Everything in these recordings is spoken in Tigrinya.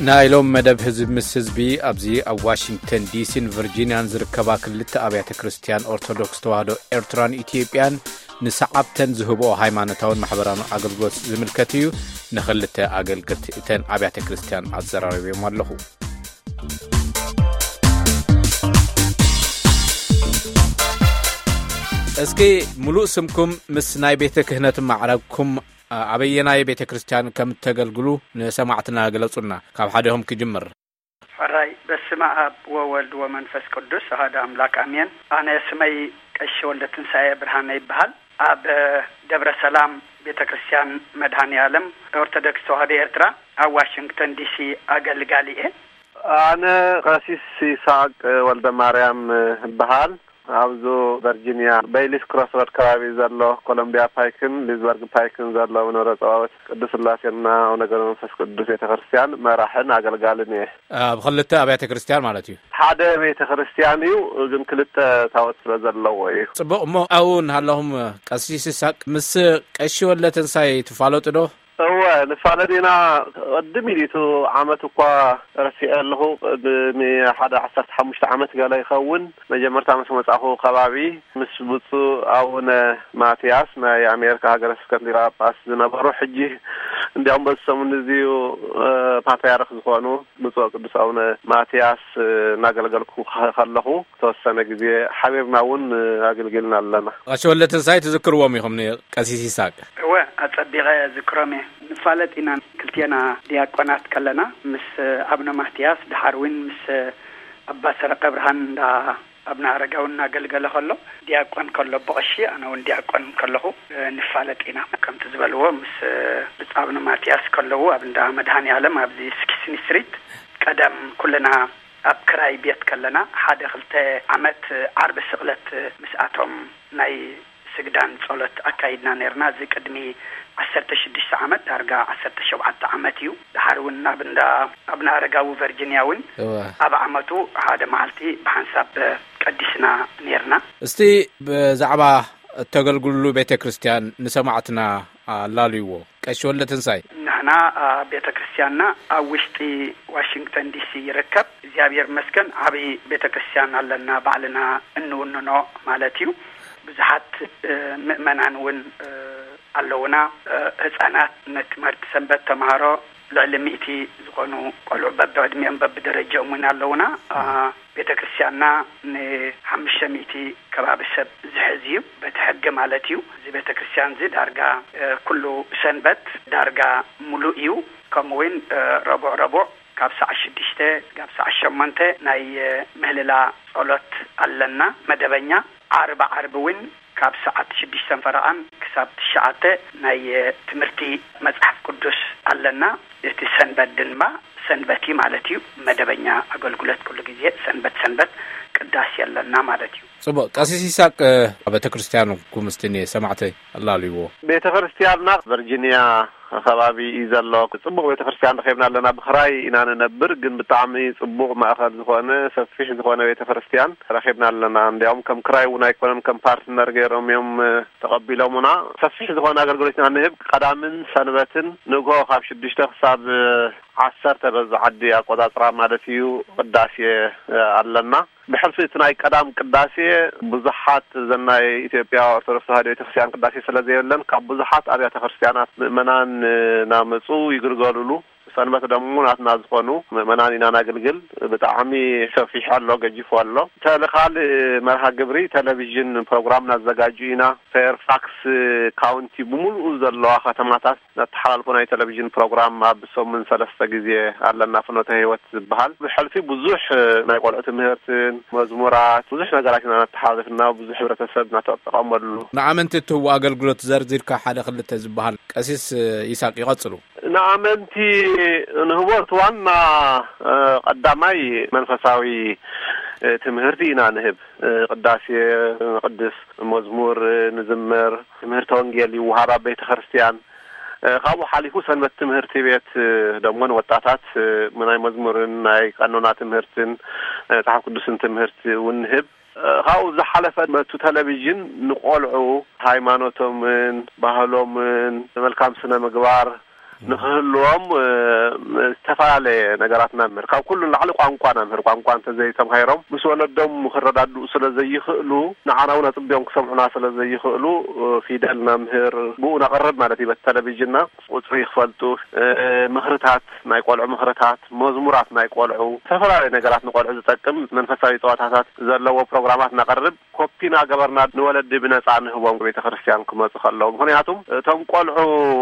ናይሎም መደብ ህዝብ ምስ ህዝቢ ኣብዚ ኣብ ዋሽንግተን ዲሲን ቨርጂኒያን ዝርከባ ክልተ ኣብያተ ክርስቲያን ኦርቶዶክስ ተዋህዶ ኤርትራን ኢትዮጵያን ንሰዓብተን ዝህቦ ሃይማኖታውን ማሕበራውን አገልግሎት ዝምልከት እዩ። ንኽልተ አገልግሎት እተን ኣብያተ ክርስቲያን አዘራርቦም ኣለኹ። እስኪ ሙሉእ ስምኩም ምስ ናይ ቤተ ክህነት ማዕረግኩም አበየናይ ቤተ ክርስቲያን ከም ተገልግሉ ንሰማዕትና ገለጹና። ካብ ሓደهم ክጅምር። ፈራይ በስመ አብ ወወልድ ወመንፈስ ቅዱስ አሐዱ አምላክ አሜን። አነ ስመይ ቀሺ ወልደ ትንሣኤ ብርሃነ ይባሃል። አብ ደብረ ሰላም ቤተ ክርስቲያን መድኃኔ ዓለም ኦርቶዶክስ ተዋህዶ ኤርትራ ኣብ ዋሽንግተን ዲሲ አገልጋሊ እየ። አነ ቀሲስ ይስሐቅ ወልደ ማርያም ይባሃል። ኣብዞ ቨርጂኒያ በይሊስ ክሮስሮድ ከባቢ ዘሎ ኮሎምቢያ ፓይክን ሊዝበርግ ፓይክን ዘሎ ወነረ ጸዋት ቅዱስ ስላሴና ወነገር መንፈስ ቅዱስ ቤተ ክርስቲያን መራሕን አገልጋልን እየ። ብኽልተ ኣብያተ ክርስቲያን ማለት እዩ። ሓደ ቤተ ክርስቲያን እዩ ግን ክልተ ታወት ስለዘለዎ እዩ። ጽቡቕ እሞ አውን ሃለሁም ቀሲስ ይስሐቅ ምስ ቀሺ ወልደ ትንሣኤ ትፋለጡ ዶ? እወ ንፋለዲና ቅድም ኢሊቱ ዓመት እኳ ረሲአለሁ ሓደ 15 ዓመት ገለ ይኸውን መጀመርታ ምስ መጻኹ ከባቢ ምስ ብፁዕ አቡነ ማትያስ ናይ አሜሪካ ሀገረ ስብከት ሊቀ ጳጳስ ዝነበሩ ሕጂ እንዲያውም በሰሙን እዚዩ ፓትርያርክ ዝኾኑ ብፁዕ ቅዱስ አቡነ ማትያስ እናገልገልኩ ከለኹ ተወሰነ ጊዜ ሓቢርና እውን አገልግልና ኣለና። ቀሺ ወልደ ትንሣኤ ትዝክርዎም ኢኹም ቀሲስ ይስሐቅ? እወ አጸቢቀ ዝክሮም ንፋለጢና ክልቴና ዲያቆናት ከለና ምስ አቡነ ማትያስ ድሓርዊን ምስ አባ ሰረቀ ብርሃን ዳ አብና አረጋውና አገልገለ ከሎ ዲያቆን ከሎ በቀሺ አናውን ዲያቆን ከለኹ ንፋለጢና ከምት ዝበልዎ ምስ አቡነ ማትያስ ከለዉ አብንዳ መድኃኔ ዓለም ኣብዚ ስኪስኒ ስትሪት ቀደም ኩልና ኣብ ክራይ ቤት ከለና ሓደ ክልተ ዓመት ዓርብ ስቕለት ምስኣቶም ናይ ስግዳን ጸሎት አካይድና ነርና እዚ ቅድሚ 16 ዓመት ዳርጋ 17 ዓመት እዩ። ድሓርውና ብንዳ አብና አረጋው ቨርጂኒያውን ኣብ ዓመቱ ሓደ መዓልቲ ብሓንሳብ ቀዲስና ነርና። እስቲ ብዛዕባ ተገልግሉ ቤተ ክርስቲያን ንሰማዕትና አላልይዎ። ቀሺ ወልደ ትንሣኤ ንሕና ቤተ ክርስቲያንና ኣብ ውሽጢ ዋሽንግተን ዲሲ ይርከብ። እግዚአብሔር መስገን ዓብይ ቤተ ክርስቲያን ኣለና ባዕልና እንውንኖ ማለት እዩ። ብዙሓት ምእመናን እውን ኣለውና። ህፃናት ነትምህርቲ ሰንበት ተምሃሮ ልዕሊ 100 ዝኾኑ ቆልዑ በብዕድሜኦም በብደረጃኦም እውን ኣለውና። ቤተ ክርስቲያንና ን500 ከባቢ ሰብ ዝሕዝ እዩ በቲ ሕጊ ማለት እዩ። እዚ ቤተ ክርስቲያን እዚ ዳርጋ ኩሉ ሰንበት ዳርጋ ሙሉእ እዩ። ከምኡውን ረቡዕ ካብ ሰዓት 6 ካብ ሰዓት 8 ናይ ምህልላ ጸሎት ኣለና መደበኛ። ዓርብ እውን ካብ ሰዓት 6 ፈረቓን ክሳብ 9 ናይ ትምህርቲ መጽሐፍ ቅዱስ ኣለና። እቲ ሰንበት ድማ ሰንበቲ ማለት እዩ መደበኛ አገልግሎት ኩሉ ጊዜ ሰንበት ቅዳሴ ኣለና ማለት እዩ። ጽቡቕ ቀሲስ ይስሐቅ ቤተ ክርስቲያኑ ኩምስትኒ ሰማዕተይ አላልይዎ። ቤተ ክርስቲያንና ቨርጂኒያ ከባቢ ዘሎ ጽቡቕ ቤተ ክርስቲያን ረኺብና ኣለና። ብኽራይ ኢና ንነብር ግን ብጣዕሚ ጽቡቕ ማእኸል ዝኾነ ሰፊሕ ዝኾነ ቤተ ክርስቲያን ረኺብና ኣለና። እንዲያውም ከም ክራይ እውን ኣይኮነን ከም ፓርትነር ገይሮም እዮም ተቐቢሎሙና ሰፊሕ ዝኾነ አገልግሎት ኢና ንህብ። ቀዳምን ሰንበትን ንግሆ ካብ 6 ክሳብ 10 በዚ ዓዲ አቆጣጽራ ማለት እዩ ቅዳሴ ኣለና። ብሕልፊ እቲ ናይ ቀዳም ቅዳሴ ብዙሓት ዘናይ ኢትዮጵያ ኦርቶዶክስ ተዋህዶ ቤተክርስቲያን ቅዳሴ ስለዘየለን ካብ ብዙሓት ኣብያተ ክርስቲያናት ምእመናን ናመፁ ይግልገሉሉ። ሰንበት ደሞ ናትና ዝኾኑ ምእመናን ኢና ናገልግል። ብጣዕሚ ሰፊሕ ኣሎ ገጂፍ ኣሎ። ተለኻል መርሃ ግብሪ ቴሌቪዥን ፕሮግራም ናዘጋጁ ኢና። ፌርፋክስ ካውንቲ ብምሉኡ ዘለዋ ከተማታት ናተሓላልፉ ናይ ቴሌቪዥን ፕሮግራም ኣብ 3 ጊዜ ኣለና። ፍኖተ ህይወት ዝበሃል ብሕልፊ ብዙሕ ናይ ቆልዑ ትምህርትን መዝሙራት ብዙሕ ነገራት ኢና ናተሓላልፍና ብዙሕ ሕብረተሰብ ናተጠቐመሉ። ንኣመንቲ እትህቡ አገልግሎት ዘርዚርካ ሓደ ክልተ ዝበሃል ቀሲስ ይስሐቅ ይቐጽሉ። ንኣመንቲ ንህቦት ዋና ቀዳማይ መንፈሳዊ ትምህርቲ ኢና ንህብ። ቅዳሴ ቅዱስ መዝሙር ንዝምር ትምህርተ ወንጌል ይወሃብ ኣብ ቤተ ክርስቲያን። ካብኡ ሓሊፉ ሰንበት ትምህርቲ ቤት ደሞን ወጣታት ናይ መዝሙርን ናይ ቀኖና ትምህርትን መጽሓፍ ቅዱስን ትምህርቲ እውን ንህብ። ካብኡ ዝሓለፈ መቱ ቴሌቪዥን ንቆልዑ ሃይማኖቶምን ባህሎምን መልካም ስነ ምግባር نخلوهم استفعل نجاراتنا مر كاب كل العلق عنقانا مر عنقان تزي تمهيرهم بس ولدهم مخردات سلا زي يخلو نعاونا طبيهم سمعنا سلا زي يخلو في دلنا مهر بو نقرب مالتي بالتلفزيون وتريخ فلتو مهرتات ما يقولوا مهرتات مزمورات ما يقولوا استفعل نجارات نقول تقم منفساوي طواتات زلوا برنامجات نقرب كوبينا قبرنا نولد بنصان هو بيت ክርስቲያን كما تخلوا ምክንያቱም ተንቆልዑ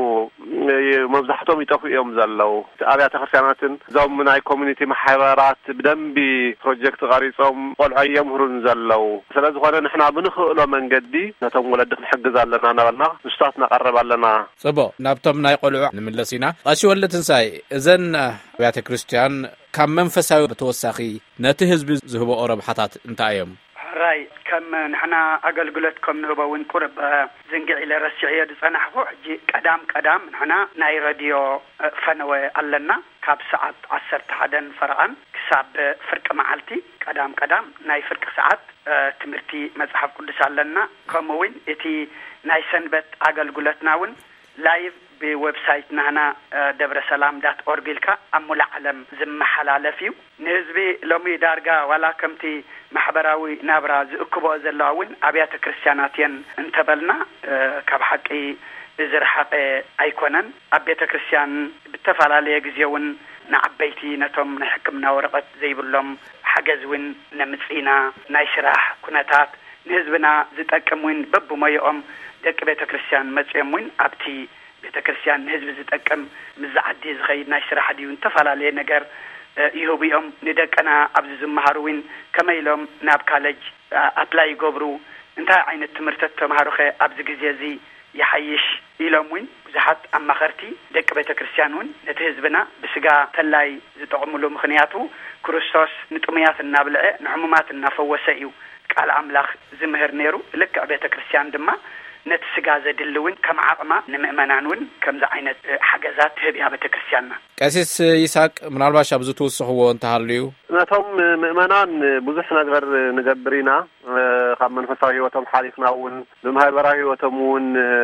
መብዛሕቶም ይጠፉ እዮም ዘለው አብያተ ክርስቲያናትን ዞም ናይ ኮሚኒቲ ማሕበራት በደንብ ፕሮጀክት ቀሪጾም ቆልዑ የምህሩን ዘለው ስለዚህ ሆነ ንሕና ብንኽእሎ መንገዲ ነቶም ወለድ ክንሕግዝ ኣለና ናበልና ንስታት ነቀርባለና ጽቦ ናብቶም ናይ ቆልዑ ንምለሲና አሺ ወለትንሳይ እዘን አብያተ ክርስቲያን ካብ መንፈሳዊ በተወሳኺ ነቲ ህዝብ ዝህቦ ረብሓታት እንታዮም راي كم نحنا أقلقلت كم نبون قرب زنقع إلى رسعية صنحه جي قدام نحنا ناي راديو فنوى ألنا كاب ساعات 11 فرعان كساب فرق معالتي قدام ناي فرق ساعات تمرتي مصحف قدس ألنا كموين إتي ناي سنبت أقلقلتنا ون لايف بويب سايت نحنا debrasalam.org لك أمول عالم زم حلالفيو نهزبي لومي دارقا ولا كمتي محبراوي نابرا زئكبو زلاوين أبيات كريستياناتين انتبلنا كبحقي زرحق أيكونن أبيات كريستيان بالتفعالي يجزيون نعبيتي نتم نحكمنا ورقت زي بلوم حجزوين نمسينا نايشراح كناتات نهزبنا زتأكموين ببو ما يقوم دك بيت كريستيان مزيموين أبتي بيت كريستيان هزب زتأكم مزعدي زغير ناشرح ديون تفعالي نجر يهوبيهم ندكنا أبز زمهاروين كما يلوم ناب كالج أبلاي جبرو انت عين التمرتت تمهاروخي أبز جزيزي يحيش يلومين زحت أما خرتي دك بيت كريستيانون نتهزبنا بسجا تلاي زتعملوا مخنياتو كروستوس نتوميات النابلع نعمومات النافوسيو قال أملاخ زمهر نيرو لك بيت كريستيان دما نتسجازة دلوين كم عقمة نمأمنانون كم زعينة حجزات هبيها بتكريستياننا. كاسيس يساق من الباشا بزوتو الصحوة انتهاليو. نتهم مأمنان بزحنا غير نجبرينا خم من فصاحي وتم حالفنا ون لمهاي براهي وتمون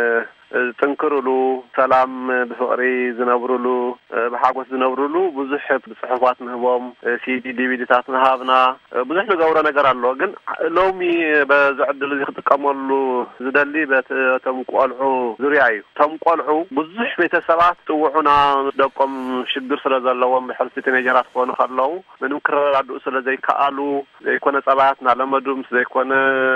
تنكرلو سلام بفقري زنبرلو بحاجة زنبرلو بزح بصحفات نهبهم سي دي فيديوهات نهابنا بزح نجورا نجرالو جن لومي بزعد اللي يختكملو زدلي تمقالعو زريعي تمقالعو بزح بيت السبعة توعنا دقم شدر سلازلوهم بحرس تنجارات خون خلوا من مكرر عدو سلازي كالو زي كون سبعتنا لما دوم زي كون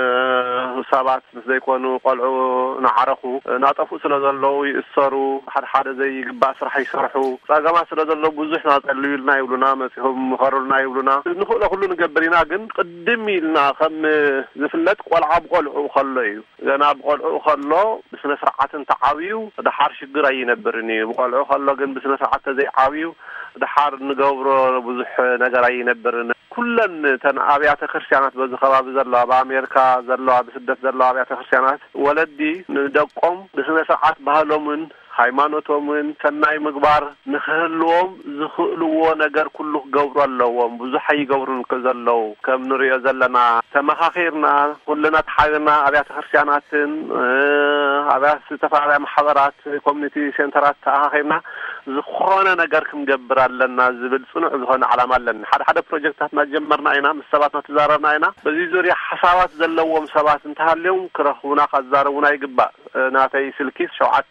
سبعت زي كون قالعو نعرفو نعطف سلازلو يسرو حد زي جبا سرح يسرحو فجماعة سلازلو بزحنا قالوا لنا يقولنا مسهم خروا لنا يقولنا نخل كلنا جبرينا جن قدمي لنا خم زفلت قالعب قالعو خلوا أنا بقول خلّو بس نسرعات تعاويو ده حار شجرة ينبرني بقول خلّو جن بس نسرعات زي عاويو ده حار نجبر بزح نجرة ينبرنا كلن تن أبيات خرسيانات بزخبا بزرلا بأمريكا زرلا بسدة زرلا أبيات خرسيانات ولدي ندقم بس نسرعات بهالومن ሃይማኖቶምን ሰናይ ምግባር ንኽህልዎም ዝኽእልዎ ነገር ኩሉ ገብሩ ኣለዎም ብዙሕ ይገብሩን ከዘለው ከም ንሪኦ ዘለና ተመኻኺርና ኩልና ተሓቢርና ኣብያተ ክርስቲያናትን ኣብያተ ተፋዓልያ ማሕበራት ኮሚኒቲ ሴንተራት ተኣኻኺርና ዝኾነ ነገር ክንገብር ኣለና ዝብል ጽኑዕ ዝኾነ ዓላማ ኣለና ሓደ ፕሮጀክታት ጀመርና ኢና ምስ ሰባት ተዛረብና ኢና በዚ ዙርያ ሓሳባት ዘለዎም ሰባት እንተሃልዮም ክረኽቡና ከዛረቡና ይግባእ ናተይ ስልኪ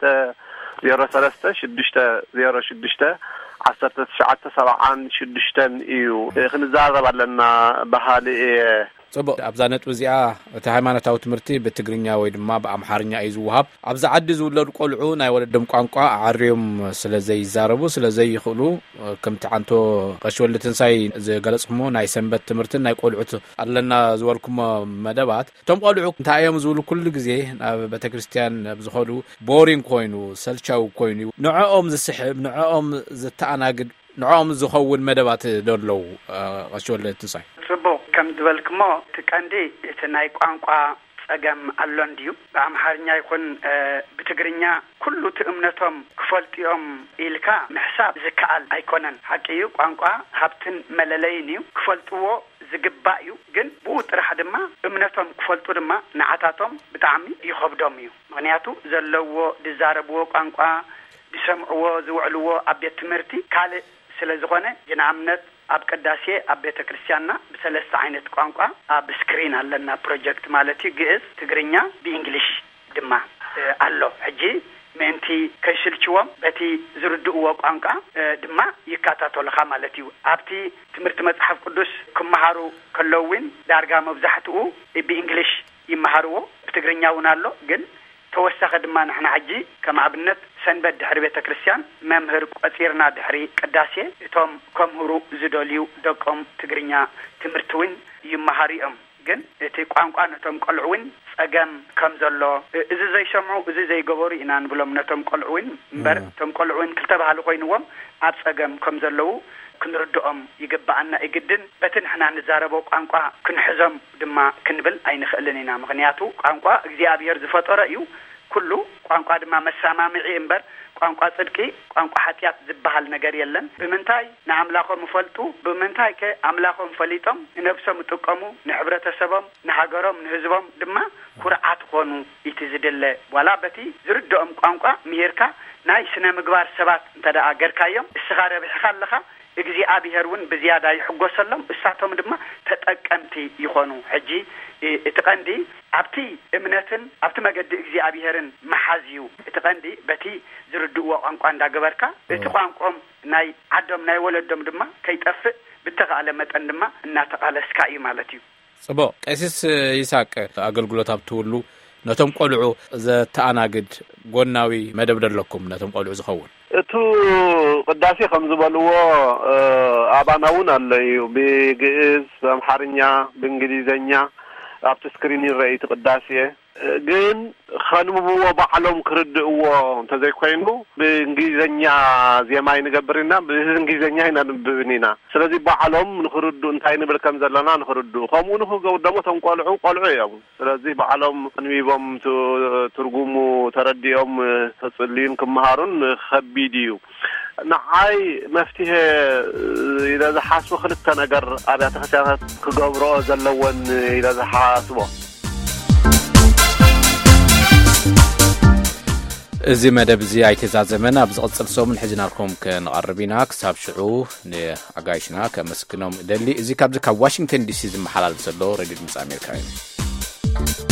0706 እዩ ክንዛረብ ኣለና ባህሊ صبو أبزانت وزيا تهيمانة أو تمرتي بالتجرينيا ويدما بأمحارنيا أيزوهاب أبز عدز ولا القلعو ناي ولدهم قانقا عريم سلزي زاربو سلزي يخلو كم تعنتو قشول لتنساي زي جلسمو ناي سنبت تمرتين ناي قلعوت ألنا زوالكم مدبات تم قلعو تايم زول كل جزء بتكريستيان بزخلو بورين كوينو سلشاو كوينو نوعهم زي السحب نوعهم زي التعناقد نوعهم زخول مدبات دولو قشول لتنساي كم دولكمو تكاندي يتناي قانقا ጸገም አሎን ዲዩ በአምሃርኛ ይኩን በትግርኛ ኩሉ ትእምነቶም ክፈልጥዮም ኢልካ ምሕሳብ ዝከኣል ኣይኮነን ሐቂዩ ቋንቋ ሀብትን መለለይኒዩ ክፈልጥዎ ዝግባእዩ ግን ብኡጥራሕ ድማ እምነቶም ክፈልጡ ድማ ንዓታቶም ብጣዕሚ ይኸብዶም እዩ ምክንያቱ ዘለዎ ዝዛረብዎ ቋንቋ ክሰምዕዎ ዝውዕልዎ ኣብ ቤት ትምህርቲ ካልእ ስለ ዝኾነ ጅናምነት ኣብ ቅዳሴ ኣብ ቤተ ክርስቲያንና ብሰለስተ ዓይነት ቋንቋ ኣብ ስክሪን ኣለና ፕሮጀክት ማለት እዩ ግዕዝ ትግርኛ ብእንግሊሽ ድማ ኣሎ ሕጂ ምእንቲ ከይሽልችዎም በቲ ዝርድእዎ ቋንቋ ድማ ይካታተሉኻ ማለት እዩ ኣብቲ ትምህርቲ መጽሓፍ ቅዱስ ክመሃሩ ከለውን ዳርጋ መብዛሕትኡ ብእንግሊሽ ይመሃርዎ ብትግርኛ እውን ኣሎ ግን ተወሳኸ ድማ ንሕና ሕጂ ከም ኣብነት ሰንበት ድሕሪ ቤተ ክርስቲያን መምህር ቆፂርና ድሕሪ ቅዳሴ እቶም ከምሁሩ ዝደልዩ ደቆም ትግርኛ ትምህርቲ እውን ይመሃሩ እዮም ግን እቲ ቋንቋ ነቶም ቆልዑውን ጸገም ከም ዘሎ እዚ ዘይሰምዑ እዚ ዘይገበሩ ኢና ንብሎም ነቶም ቆልዑውን እምበር እቶም ቆልዑውን ክልተ ባህሊ ኮይንዎም ኣብ ጸገም ከም ዘለዉ ክንርድኦም ይግባአና እግድን በቲ ንሕና ንዛረቦ ቋንቋ ክንሕዞም ድማ ክንብል ኣይንኽእልን ኢና ምክንያቱ ቋንቋ እግዚአብሔር ዝፈጠረ እዩ ኩሉ ቋንቋ ድማ መሳማምዒ እምበር ቋንቋ ጽድቂ ቋንቋ ኃጢአት ዝበሃል ነገር የለን ብምንታይ ንኣምላኾም ፈልጡ ብምንታይ ከኣምላኾም ፈሊጦም ንነፍሶም ይጥቀሙ ንሕብረተሰቦም ንሃገሮም ንህዝቦም ድማ ኩርዓት ኾኑ እቲ ዝድለ ዋላ በቲ ዝርድኦም ቋንቋ ምሄርካ ናይ ስነ ምግባር ሰባት እንተደኣ ገርካዮም እስኻ ረቢሕኻ ኣለኻ እግዚአብሔር እውን በዝያዳ ይሕጎሰሎም እሳቶም ድማ ተጠቀምቲ ይኾኑ ሕጂ እቲ ቀንዲ ኣብቲ እምነትን ኣብቲ መገዲ እግዚአብሔርን መሓዝዩ እቲ ቀንዲ በቲ ዝርድእዎ ቋንቋ እንዳገበርካ እቲ ቋንቋም ናይ ዓዶም ናይ ወለዶም ድማ ከይጠፍእ ብተኻለ መጠን ድማ እናተቃለስካ እዩ ማለት እዩ ጽቡቅ ቀሲስ ይስሐቅ አገልግሎት ኣብትውሉ ነቶም ቆልዑ ዘተኣናግድ ጎናዊ መደብ ደለኩም ነቶም ቆልዑ ዝኸውን እቱ ቅዳሴ ከም ዝበልዎ ኣባናውን ኣለዩ ብግዕዝ በአምሓርኛ በእንግሊዘኛ ኣብቲ ስክሪን ይረአይ ቅዳሴ ግን ኸንብብዎ ባዕሎም ክርድእዎ እንተዘይኮይኑ በእንግሊዘኛ ዜማ ይንገብርና በእንግሊዘኛ ይንብብኒና ስለዚ ባዕሎም ንኽርዱ እንታይ ንብል ከም ዘለና ንኽርዱ ከምኡ ንኽገብሩ ደሞ ቶም ቆልዑ እዮም ስለዚ ባዕሎም ንቢቦም ትርጉሙ ተረዲኦም ተጽልዩን ክመሃሩን ከቢድ እዩ ንዓይ መፍትሄ ኢለ ዝሓስቡ ክልተ ነገር ኣብያተ ክርስቲያናት ክገብሮ ዘለወን ኢለ ዝሓስቦ እዚ መደብ እዚ ኣይተዛዘመን ኣብ ዝቕፅል ሰሙን ሕዝናልኩም ከንቐርብ ኢና ክሳብ ሽዑ ንኣጋይሽና ከመስግኖም ደሊ እዚ ካብ ዋሽንግተን ዲሲ ዝመሓላለፍ ዘሎ ሬድዮ ድምፂ ኣሜሪካ እዩ